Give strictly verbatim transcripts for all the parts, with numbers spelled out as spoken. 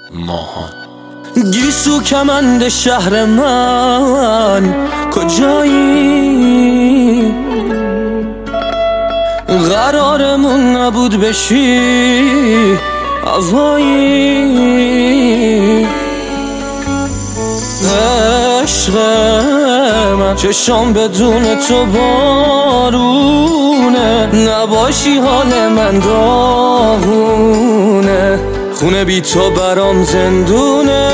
ماهان. گیسو کمند شهر من کجایی؟ قرارمون نبود بشی هوایی. عشق من چشام بدون تو بارونه، نباشی حال من داغونه، خونه بی تو برام زندونه.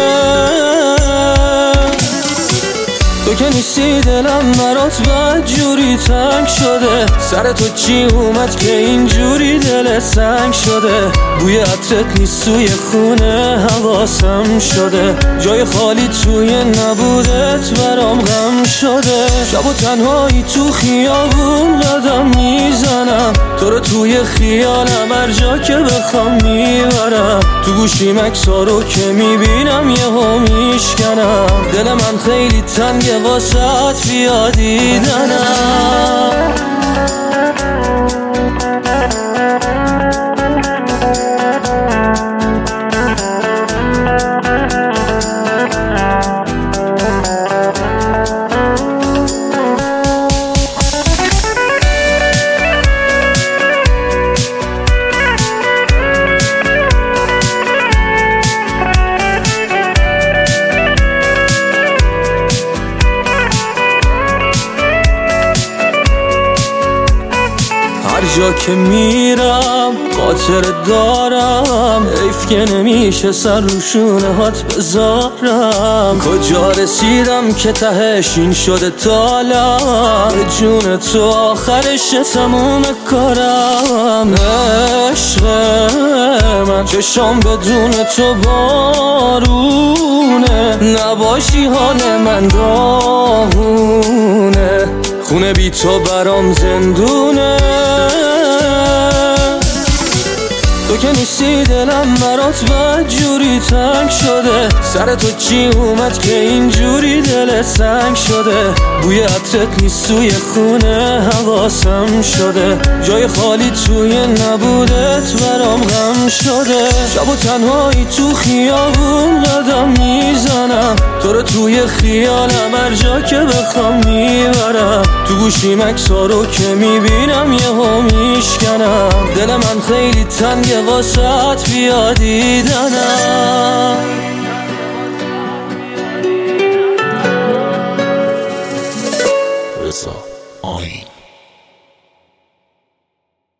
تو که نیستی دلم برات بد جوری تنگ شده، سر تو چی اومد که اینجوری دل سنگ شده؟ بوی عطرت نیست توی خونه حواسم شده، جای خالی توی نبودت برام غم شده. شب و تنهایی تو خیابون قدم میزنم، تو رو توی خیالم هر جا که بخوام میبرم. تو گوشیم اکسارو که میبینم یه ها میشکنم، دل من خیلی تنگه واسه بیا دیدنم. هر جا که میرم خاطر دارم، حیف که نمیشه سر رو شونه هات بذارم. کجا رسیدم که تهش این شده تالم، به جون تو آخرش تموم کارم. عشق من چشام بدون تو بارونه، نباشی حال من داغونه، خونه بی تو برام زندونه. تو که نیستی دلم برات بد جوری تنگ شده، سر تو چی اومد که اینجوری دل سنگ شده؟ بوی عطرت نیست توی خونه حواسم شده، جای خالی توی نبودت برام غم شده. شب و تنهایی تو خیابون قدم میزنم، تو رو توی خیالم هر جا که بخوام میبرم. تو گوشیم اکسارو که میبینم یه ها میشکنم، دل من خیلی تنگه واسه بیا دیدنم.